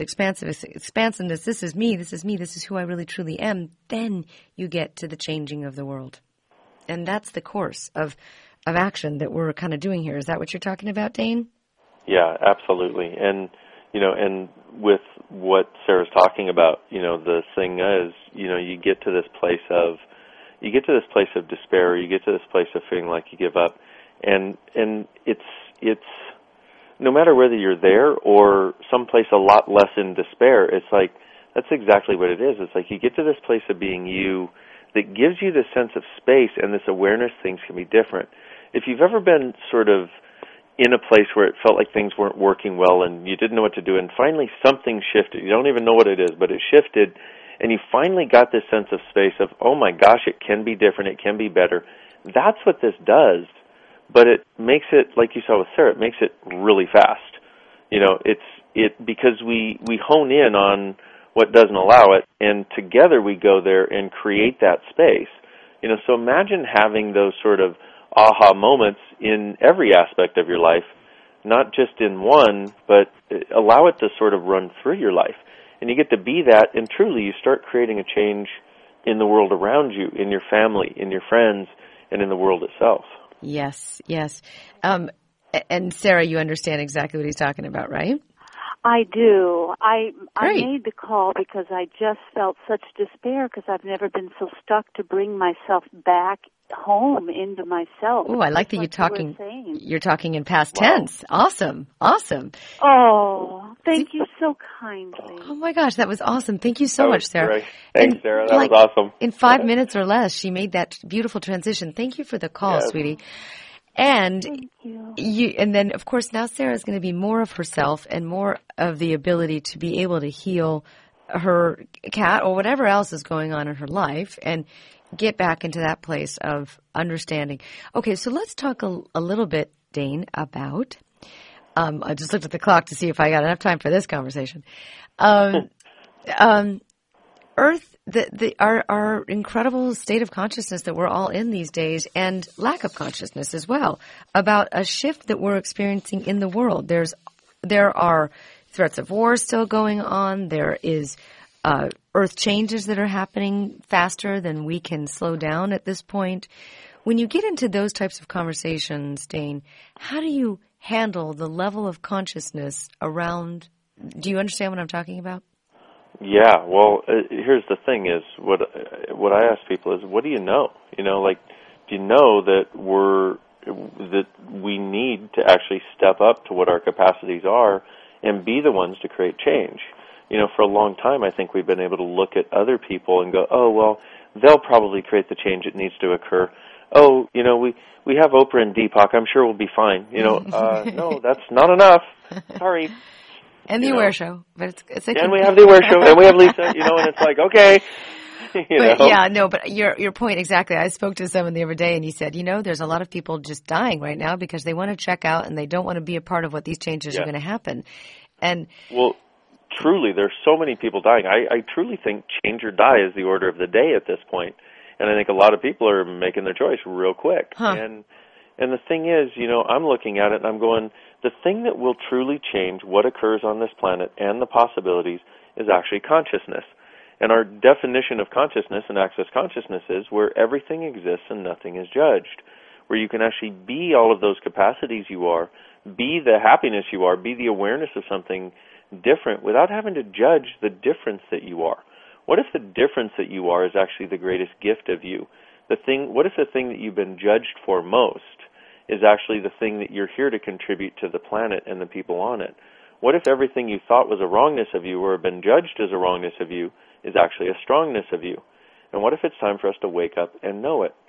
this is me, this is who I really truly am, then you get to the changing of the world. And that's the course of action that we're kind of doing here. Is that what you're talking about, Dane? Yeah, absolutely. And, and with what Sarah's talking about, the thing is, you get to this place of despair, you get to this place of feeling like you give up. And it's no matter whether you're there or someplace a lot less in despair, it's like, that's exactly what it is. It's like you get to this place of being you that gives you this sense of space and this awareness things can be different. If you've ever been sort of in a place where it felt like things weren't working well and you didn't know what to do, and finally something shifted. You don't even know what it is, but it shifted, and you finally got this sense of space of, oh my gosh, it can be different, it can be better. That's what this does, but it makes it, like you saw with Sarah, it makes it really fast. Because we hone in on what doesn't allow it, and together we go there and create that space. So imagine having those sort of aha moments in every aspect of your life not just in one, but allow it to sort of run through your life. And you get to be that, and truly you start creating a change in the world around you, in your family, in your friends, and in the world itself. Yes, yes. And Sarah, you understand exactly what he's talking about, right? I do. I Great. made the call because I just felt such despair because I've never been so stuck to bring myself back home into myself. Oh, I like that you're talking in past tense. Awesome. Awesome. Oh, thank you so kindly. Oh my gosh, that was awesome. Thank you so much, Sarah. Great. Thanks, Sarah. That was awesome. In 5 minutes or less, she made that beautiful transition. Thank you for the call, sweetie. And Thank you. And then of course now Sarah's going to be more of herself and more of the ability to be able to heal her cat or whatever else is going on in her life and get back into that place of understanding. Okay, so let's talk a little bit, Dane, about I just looked at the clock to see if I got enough time for this conversation. Earth, our incredible state of consciousness that we're all in these days, and lack of consciousness as well, about a shift that we're experiencing in the world. There are threats of war still going on. There is Earth changes that are happening faster than we can slow down at this point. When you get into those types of conversations, Dane, how do you handle the level of consciousness around? Do you understand what I'm talking about? Yeah, well, here's the thing is, what I ask people is, what do you know? You know, like, do you know that we need to actually step up to what our capacities are and be the ones to create change? You know, for a long time, I think we've been able to look at other people and go, oh, well, they'll probably create the change that needs to occur. Oh, you know, we have Oprah and Deepak. I'm sure we'll be fine. You know, no, that's not enough. Sorry. And the Aware Show, but it's okay. And we have the Aware Show, and we have Lisa. You know, and it's like, okay. But your point exactly. I spoke to someone the other day, and he said, you know, there's a lot of people just dying right now because they want to check out and they don't want to be a part of what these changes are going to happen. And well, truly, there's so many people dying. I truly think change or die is the order of the day at this point. And I think a lot of people are making their choice real quick. And the thing is, you know, I'm looking at it and I'm going, the thing that will truly change what occurs on this planet and the possibilities is actually consciousness. And our definition of consciousness and access consciousness is where everything exists and nothing is judged, where you can actually be all of those capacities you are, be the happiness you are, be the awareness of something different without having to judge the difference that you are. What if the difference that you are is actually the greatest gift of you? What if the thing that you've been judged for most is actually the thing that you're here to contribute to the planet and the people on it? What if everything you thought was a wrongness of you or had been judged as a wrongness of you is actually a strongness of you? And what if it's time for us to wake up and know it?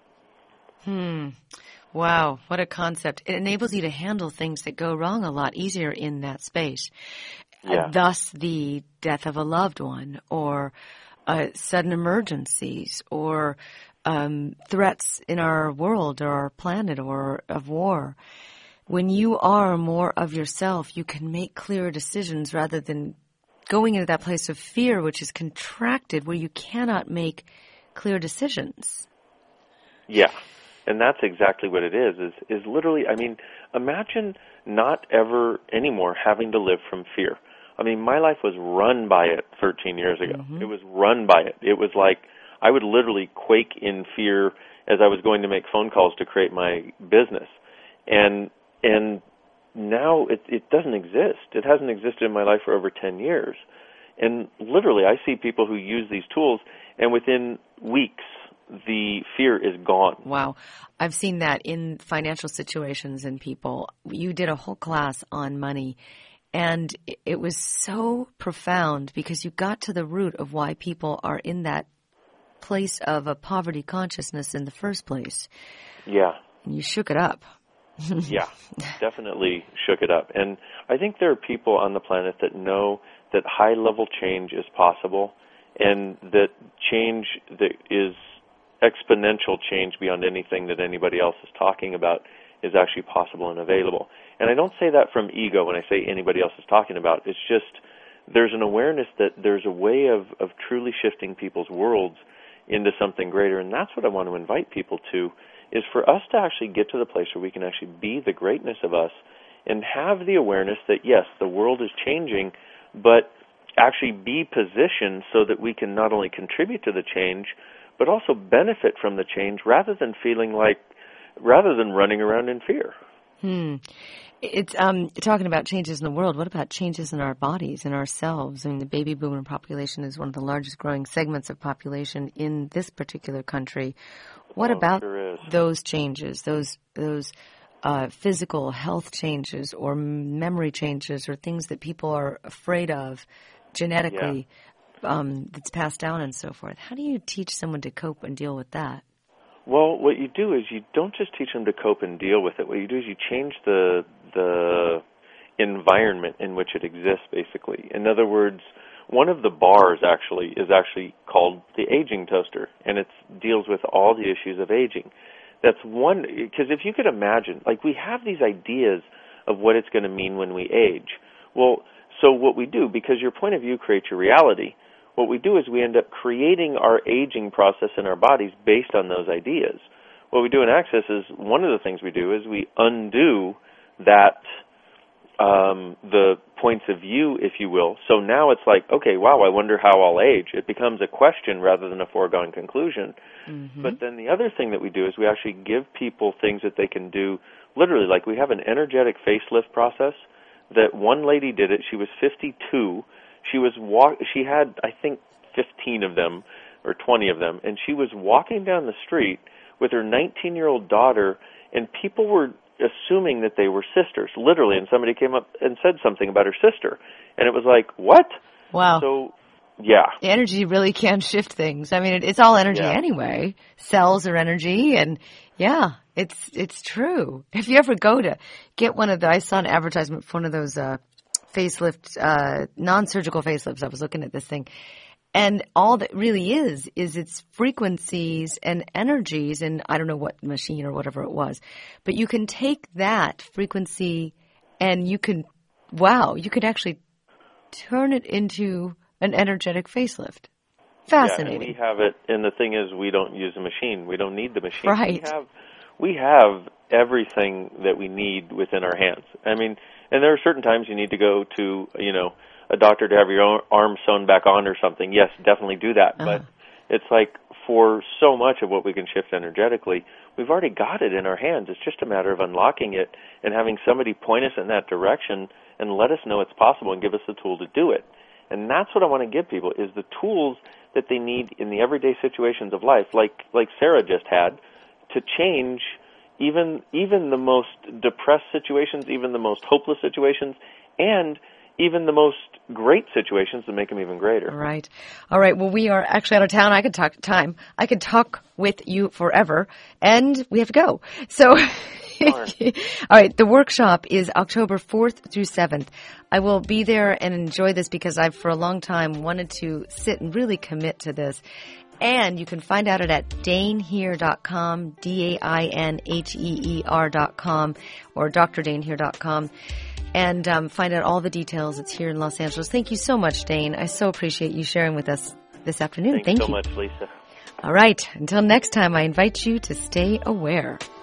Wow, what a concept. It enables you to handle things that go wrong a lot easier in that space. Yeah. Thus, the death of a loved one or sudden emergencies or threats in our world or our planet or of war. When you are more of yourself, you can make clearer decisions rather than going into that place of fear, which is contracted, where you cannot make clear decisions. Yeah, and that's exactly what it is literally, I mean, imagine not ever anymore having to live from fear. I mean, my life was run by it 13 years ago. It was run by it. It was like I would literally quake in fear as I was going to make phone calls to create my business. And now it doesn't exist. It hasn't existed in my life for over 10 years. And literally, I see people who use these tools, and within weeks, the fear is gone. Wow. I've seen that in financial situations and people. You did a whole class on money, and it was so profound because you got to the root of why people are in that place of a poverty consciousness in the first place. Yeah. And you shook it up. Yeah, definitely shook it up. And I think there are people on the planet that know that high-level change is possible and that change that is exponential change beyond anything that anybody else is talking about is actually possible and available. And I don't say that from ego when I say anybody else is talking about. It's just there's an awareness that there's a way of truly shifting people's worlds into something greater, and that's what I want to invite people to, is for us to actually get to the place where we can actually be the greatness of us and have the awareness that, yes, the world is changing, but actually be positioned so that we can not only contribute to the change, but also benefit from the change rather than running around in fear. It's talking about changes in the world. What about changes in our bodies, in ourselves? I mean, the baby boomer population is one of the largest growing segments of population in this particular country. What about those changes, those physical health changes or memory changes or things that people are afraid of genetically that's passed down and so forth? How do you teach someone to cope and deal with that? Well, what you do is you don't just teach them to cope and deal with it. What you do is you change the environment in which it exists, basically. In other words, one of the bars is called the aging toaster, and it deals with all the issues of aging. That's one, because if you could imagine, like we have these ideas of what it's going to mean when we age. Well, so what we do, because your point of view creates your reality, what we do is we end up creating our aging process in our bodies based on those ideas. What we do in Access is, one of the things we do is we undo that, the points of view, if you will. So now it's like, okay, wow, I wonder how I'll age. It becomes a question rather than a foregone conclusion. Mm-hmm. But then the other thing that we do is we actually give people things that they can do, literally, like we have an energetic facelift process that one lady did it. She was 52. She had, I think, 15 of them or 20 of them, and she was walking down the street with her 19-year-old daughter, and people were assuming that they were sisters, literally, and somebody came up and said something about her sister, and it was like, what? Wow. So, yeah. The energy really can shift things. I mean, it's all energy anyway. Cells are energy, and yeah, it's true. If you ever go to get I saw an advertisement for one of those facelift, non-surgical facelifts. I was looking at this thing. And all that really is its frequencies and energies, and I don't know what machine or whatever it was, but you can take that frequency and you could actually turn it into an energetic facelift. Fascinating. Yeah, and we have it, and the thing is, we don't use a machine. We don't need the machine. Right. We have everything that we need within our hands. I mean, and there are certain times you need to go to, a doctor to have your arm sewn back on or something. Yes, definitely do that. But it's like for so much of what we can shift energetically, we've already got it in our hands. It's just a matter of unlocking it and having somebody point us in that direction and let us know it's possible and give us the tool to do it. And that's what I want to give people, is the tools that they need in the everyday situations of life, like Sarah just had, to change even the most depressed situations, even the most hopeless situations, and even the most great situations to make them even greater. Right. All right. Well, we are actually out of town. I could talk with you forever, and we have to go. So, all right. The workshop is October 4th through 7th. I will be there and enjoy this because I've, for a long time, wanted to sit and really commit to this. And you can find out it at DaneHeer.com, DainHeer.com, or DrDaneHeer.com. And find out all the details. It's here in Los Angeles. Thank you so much, Dane. I so appreciate you sharing with us this afternoon. Thank you so much, Lisa. All right. Until next time, I invite you to stay aware.